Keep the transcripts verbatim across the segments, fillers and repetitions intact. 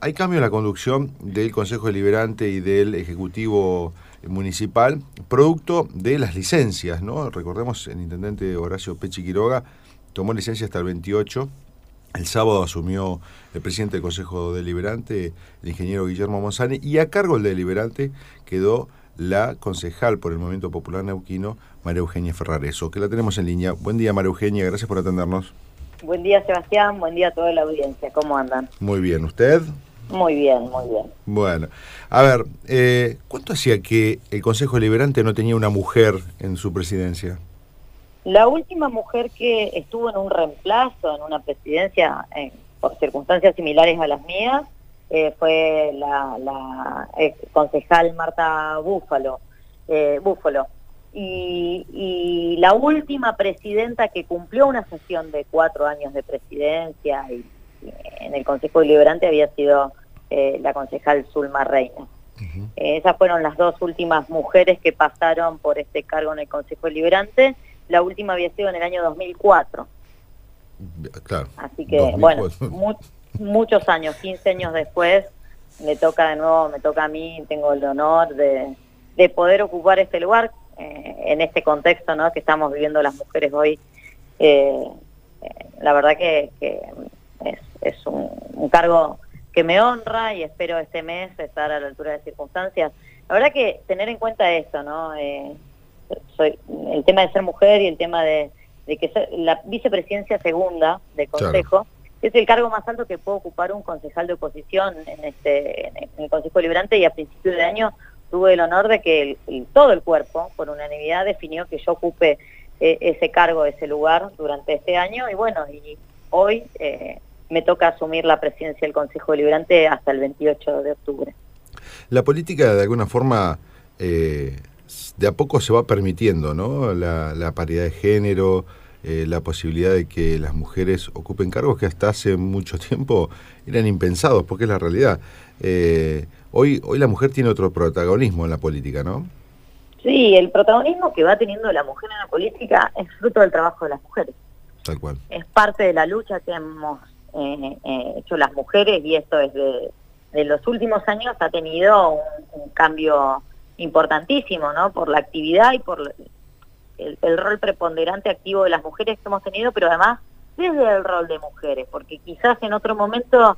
hay cambio en la conducción del Consejo Deliberante y del Ejecutivo Municipal, producto de las licencias, ¿no? Recordemos, el intendente Horacio Pechi Quiroga tomó licencia hasta el veintiocho. El sábado asumió el presidente del Consejo Deliberante, el ingeniero Guillermo Monzani, y a cargo del deliberante quedó la concejal por el Movimiento Popular Neuquino, María Eugenia Ferrareso, que la tenemos en línea. Buen día, María Eugenia, gracias por atendernos. Buen día, Sebastián, buen día a toda la audiencia. ¿Cómo andan? Muy bien, ¿usted? Muy bien, muy bien. Bueno, a ver, eh, ¿cuánto hacía que el Consejo Deliberante no tenía una mujer en su presidencia? La última mujer que estuvo en un reemplazo, en una presidencia, eh, por circunstancias similares a las mías, eh, fue la, la eh, concejal Marta Búfalo. Eh, Búfalo. Y, y la última presidenta que cumplió una sesión de cuatro años de presidencia y, y en el Consejo Deliberante había sido eh, la concejal Zulma Reina. Uh-huh. eh, esas fueron las dos últimas mujeres que pasaron por este cargo en el Consejo Deliberante. La última había sido en el año dos mil cuatro. Claro. Así que, bueno, mu muchos años, quince años después, me toca de nuevo, me toca a mí, tengo el honor de, de poder ocupar este lugar eh, en este contexto, ¿no?, que estamos viviendo las mujeres hoy. Eh, eh, la verdad que, que es, es un, un cargo que me honra y espero este mes estar a la altura de circunstancias. La verdad que tener en cuenta esto, ¿no?, eh, soy el tema de ser mujer y el tema de, de que soy la vicepresidencia segunda del Consejo, claro, es el cargo más alto que puede ocupar un concejal de oposición en este en el Consejo Deliberante, y a principios de año tuve el honor de que el, el, todo el cuerpo, por unanimidad, definió que yo ocupe eh, ese cargo, ese lugar durante este año, y bueno, y hoy eh, me toca asumir la presidencia del Consejo Deliberante hasta el veintiocho de octubre. La política, de alguna forma, eh... de a poco se va permitiendo, ¿no?, la, la paridad de género, eh, la posibilidad de que las mujeres ocupen cargos que hasta hace mucho tiempo eran impensados, porque es la realidad. Eh, hoy, hoy la mujer tiene otro protagonismo en la política, ¿no? Sí, el protagonismo que va teniendo la mujer en la política es fruto del trabajo de las mujeres. Tal cual. Es parte de la lucha que hemos eh, eh, hecho las mujeres, y esto desde de los últimos años ha tenido un, un cambio importantísimo, ¿no?, por la actividad y por el, el rol preponderante activo de las mujeres que hemos tenido, pero además desde el rol de mujeres, porque quizás en otro momento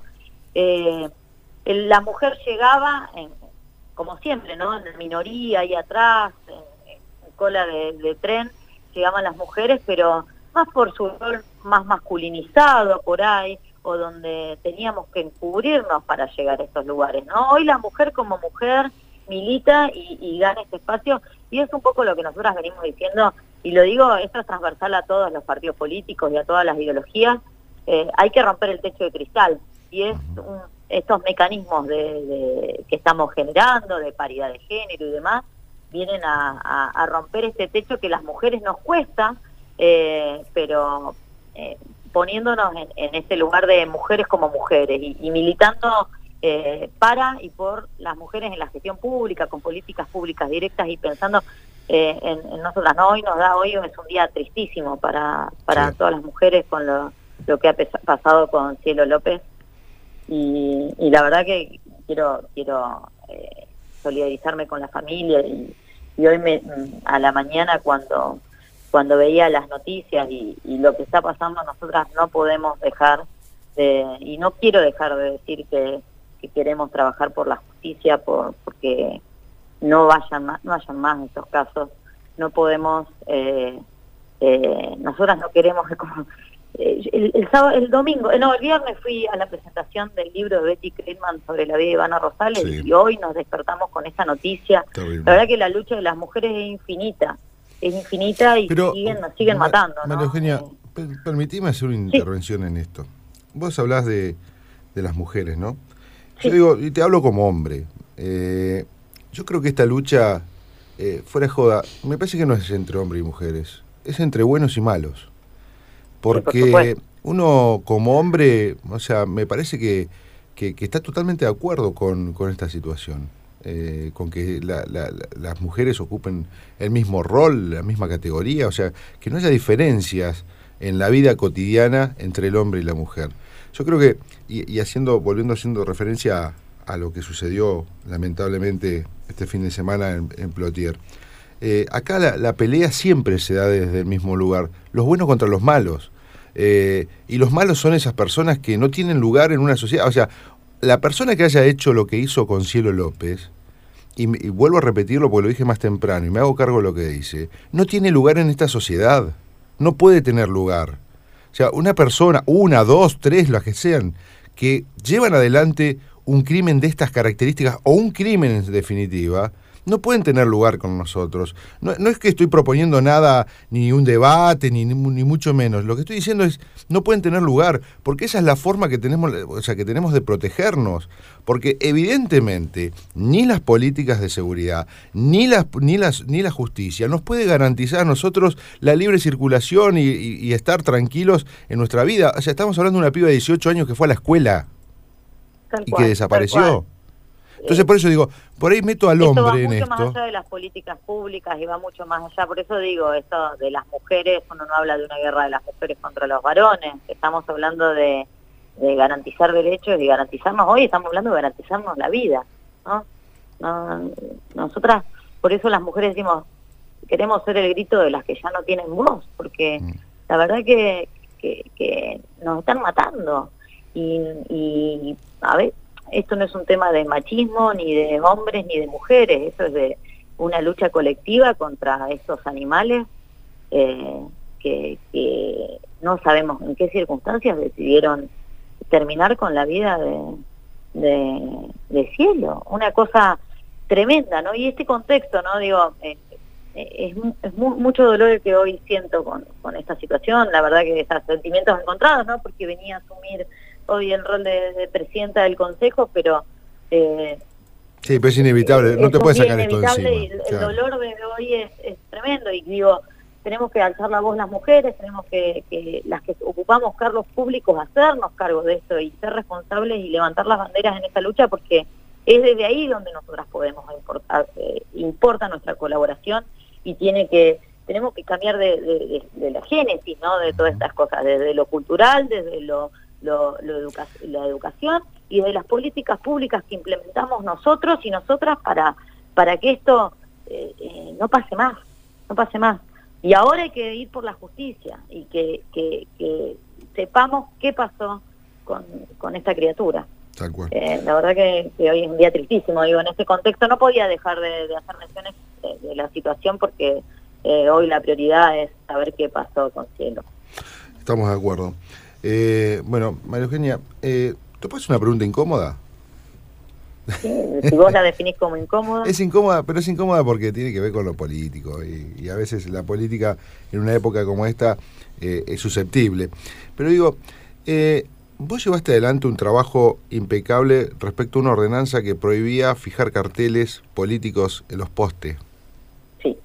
eh, el, la mujer llegaba, en, como siempre, ¿no?, en la minoría, ahí atrás, en, en cola de, de tren, llegaban las mujeres, pero más por su rol más masculinizado por ahí, o donde teníamos que encubrirnos para llegar a estos lugares, ¿no? Hoy la mujer como mujer milita y, y gana este espacio, y es un poco lo que nosotras venimos diciendo, y lo digo, esto es transversal a todos los partidos políticos y a todas las ideologías. Eh, hay que romper el techo de cristal, y es un, estos mecanismos de, de, que estamos generando, de paridad de género y demás, vienen a, a, a romper este techo que las mujeres nos cuesta, eh, pero eh, poniéndonos en, en este lugar de mujeres como mujeres, y, y militando Eh, para y por las mujeres en la gestión pública, con políticas públicas directas, y pensando eh, en, en nosotras. No, hoy nos da, hoy es un día tristísimo para, para sí. todas las mujeres, con lo, lo que ha pasado con Cielo López, y, y la verdad que quiero quiero eh, solidarizarme con la familia, y, y hoy me, a la mañana cuando cuando veía las noticias y, y lo que está pasando, nosotras no podemos dejar de, y no quiero dejar de decir que que queremos trabajar por la justicia, por porque no vayan más, no vayan más estos casos. No podemos, eh, eh, nosotras no queremos, como, eh, el, el sábado, el domingo, no, el viernes fui a la presentación del libro de Betty Kreitman sobre la vida de Ivana Rosales, sí. Y hoy nos despertamos con esta noticia. Terrible. La verdad que la lucha de las mujeres es infinita, es infinita, y Pero, siguen, nos siguen Ma matando, ¿no? María Eugenia, eh, permitime hacer una intervención sí. en esto. Vos hablás de, de las mujeres, ¿no? Yo digo, y te hablo como hombre, eh, yo creo que esta lucha, eh, fuera de joda, me parece que no es entre hombres y mujeres, es entre buenos y malos. Porque sí, por uno como hombre, o sea, me parece que, que, que está totalmente de acuerdo con, con esta situación, eh, con que la, la, la, las mujeres ocupen el mismo rol, la misma categoría, o sea, que no haya diferencias en la vida cotidiana entre el hombre y la mujer. Yo creo que, y, y haciendo, volviendo haciendo referencia a, a lo que sucedió lamentablemente este fin de semana en, en Plotier, eh, acá la, la pelea siempre se da desde el mismo lugar, los buenos contra los malos, eh, y los malos son esas personas que no tienen lugar en una sociedad. O sea, la persona que haya hecho lo que hizo con Cielo López, y, y vuelvo a repetirlo porque lo dije más temprano y me hago cargo de lo que dice, no tiene lugar en esta sociedad, no puede tener lugar. O sea, una persona, una, dos, tres, las que sean, que llevan adelante un crimen de estas características, o un crimen en definitiva, no pueden tener lugar con nosotros. No, no es que estoy proponiendo nada, ni un debate, ni, ni mucho menos. Lo que estoy diciendo es, no pueden tener lugar, porque esa es la forma que tenemos, o sea, que tenemos de protegernos. Porque evidentemente, ni las políticas de seguridad, ni las, ni las, ni la justicia nos puede garantizar a nosotros la libre circulación y, y, y estar tranquilos en nuestra vida. O sea, estamos hablando de una piba de dieciocho años que fue a la escuela Tal y cual, que desapareció. tal cual. Entonces, por eso digo, por ahí meto al Esto hombre va en mucho esto. más allá de las políticas públicas y va mucho más allá. Por eso digo, esto de las mujeres, uno no habla de una guerra de las mujeres contra los varones. Estamos hablando de, de garantizar derechos y garantizarnos, hoy estamos hablando de garantizarnos la vida, ¿no? No, nosotras, por eso las mujeres decimos, queremos ser el grito de las que ya no tienen voz, porque mm. la verdad que, que, que nos están matando. Y, y a ver, esto no es un tema de machismo, ni de hombres, ni de mujeres, eso es de una lucha colectiva contra estos animales eh, que, que no sabemos en qué circunstancias decidieron terminar con la vida de, de, de Cielo. Una cosa tremenda, ¿no? Y este contexto, ¿no? Digo, eh, es, es mu mucho dolor el que hoy siento con, con esta situación, la verdad que esos sentimientos encontrados, ¿no? Porque venía a asumir hoy el rol de, de presidenta del Consejo, pero... Eh, sí, pero es inevitable, eh, no te puedes sacar esto de encima. Y el, claro. el dolor de hoy es, es tremendo, y digo, tenemos que alzar la voz las mujeres, tenemos que, que las que ocupamos cargos públicos, hacernos cargo de esto y ser responsables y levantar las banderas en esta lucha, porque es desde ahí donde nosotras podemos importar, eh, importa nuestra colaboración, y tiene que tenemos que cambiar de, de, de, de la génesis, ¿no? De todas estas cosas, desde lo cultural, desde lo Lo, lo educa la educación y de las políticas públicas que implementamos nosotros y nosotras para para que esto eh, eh, no pase más, no pase más. Y ahora hay que ir por la justicia y que, que, que sepamos qué pasó con, con esta criatura. Tal cual. Eh, la verdad que, que hoy es un día tristísimo, digo, en este contexto no podía dejar de, de hacer menciones de, de la situación, porque eh, hoy la prioridad es saber qué pasó con Cielo. Estamos de acuerdo. Eh, bueno, María Eugenia, eh, ¿te puedo hacer una pregunta incómoda? Sí, si vos la definís como incómoda. Es incómoda, pero es incómoda porque tiene que ver con lo político, y, y a veces la política en una época como esta eh, es susceptible. Pero digo, eh, vos llevaste adelante un trabajo impecable respecto a una ordenanza que prohibía fijar carteles políticos en los postes. Sí.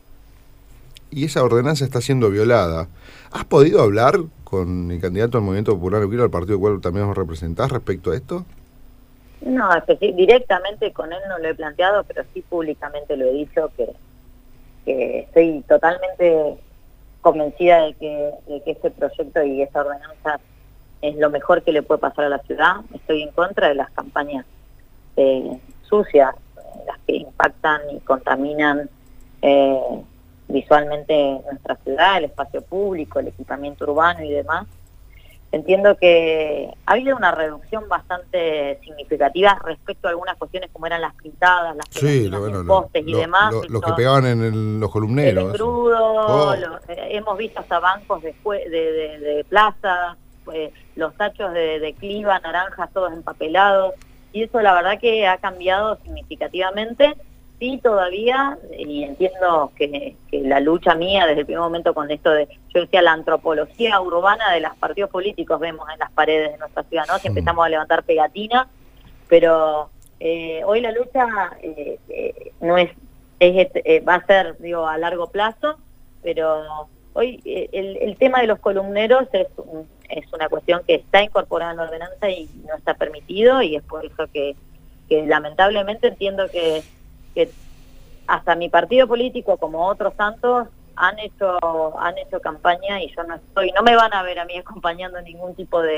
Y esa ordenanza está siendo violada. ¿Has podido hablar con el candidato al Movimiento Popular Neuquino, al partido al cual también nos representás, respecto a esto? No, directamente con él no lo he planteado, pero sí públicamente lo he dicho, que, que estoy totalmente convencida de que, de que este proyecto y esta ordenanza es lo mejor que le puede pasar a la ciudad. Estoy en contra de las campañas eh, sucias, las que impactan y contaminan eh, visualmente nuestra ciudad, el espacio público, el equipamiento urbano y demás. Entiendo que ha habido una reducción bastante significativa respecto a algunas cuestiones como eran las pintadas, las sí, lo, bueno, postes lo, y demás. Lo, lo, lo que pegaban en el, los columneros. El engrudo, oh. lo, eh, hemos visto hasta bancos de, de, de, de plaza, pues, los tachos de, de cliva, naranjas, todos empapelados, y eso la verdad que ha cambiado significativamente. Sí, todavía, y entiendo que, que la lucha mía desde el primer momento con esto de, yo decía, la antropología urbana de los partidos políticos vemos en las paredes de nuestra ciudad, ¿no? Si empezamos a levantar pegatinas, pero eh, hoy la lucha eh, eh, no es, es eh, va a ser, digo, a largo plazo, pero hoy eh, el, el tema de los columneros es, un, es una cuestión que está incorporada en la ordenanza y no está permitido, y es por eso que, que lamentablemente entiendo que que hasta mi partido político, como otros tantos, han hecho han hecho campaña, y yo no estoy, no me van a ver a mí acompañando ningún tipo de,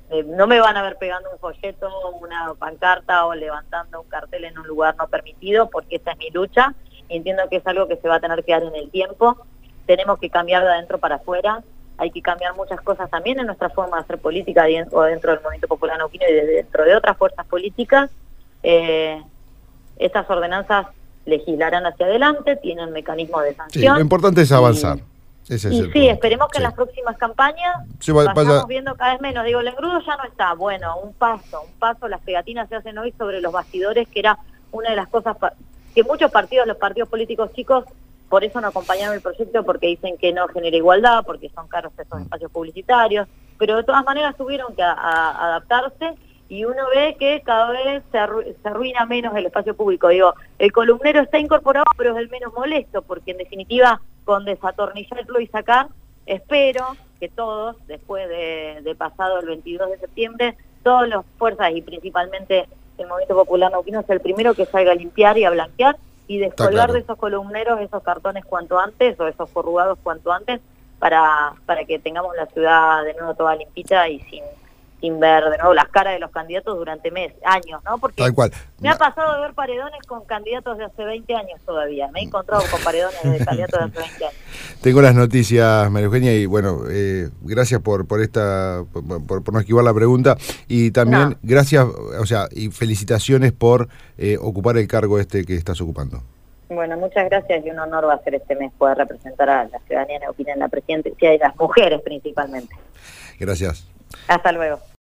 eh, no me van a ver pegando un folleto, una pancarta o levantando un cartel en un lugar no permitido, porque esa es mi lucha y entiendo que es algo que se va a tener que dar en el tiempo. Tenemos que cambiar de adentro para afuera, hay que cambiar muchas cosas también en nuestra forma de hacer política o dentro del Movimiento Popular Neuquino y dentro de otras fuerzas políticas. Eh, estas ordenanzas legislarán hacia adelante, tienen mecanismos de sanción. Sí, lo importante es avanzar. Y, Ese es y el sí, punto. esperemos que Sí. en las próximas campañas Sí, vaya, vayamos viendo cada vez menos. Digo, el engrudo ya no está. Bueno, un paso, un paso. Las pegatinas se hacen hoy sobre los bastidores, que era una de las cosas que muchos partidos, los partidos políticos chicos, por eso no acompañaron el proyecto, porque dicen que no genera igualdad, porque son caros esos espacios publicitarios, pero de todas maneras tuvieron que a, a adaptarse, y uno ve que cada vez se, arru se arruina menos el espacio público. Digo, el columnero está incorporado, pero es el menos molesto, porque en definitiva, con desatornillarlo y sacar, espero que todos, después de, de pasado el veintidós de septiembre, todas las fuerzas y principalmente el Movimiento Popular Neuquino es el primero que salga a limpiar y a blanquear y descolgar claro. de esos columneros esos cartones cuanto antes o esos forrugados cuanto antes para, para que tengamos la ciudad de nuevo toda limpita y sin, sin ver de nuevo las caras de los candidatos durante meses, años, ¿no? Porque Tal cual. me ha pasado de ver paredones con candidatos de hace veinte años todavía. Me he encontrado con paredones de candidatos de hace veinte años. Tengo las noticias, María Eugenia, y bueno, eh, gracias por por esta por, por, por no esquivar la pregunta, y también No. gracias, o sea, y felicitaciones por eh, ocupar el cargo este que estás ocupando. Bueno, muchas gracias, y un honor va a ser este mes poder representar a la ciudadanía neuquina en la presidencia y las mujeres principalmente. Gracias. Hasta luego.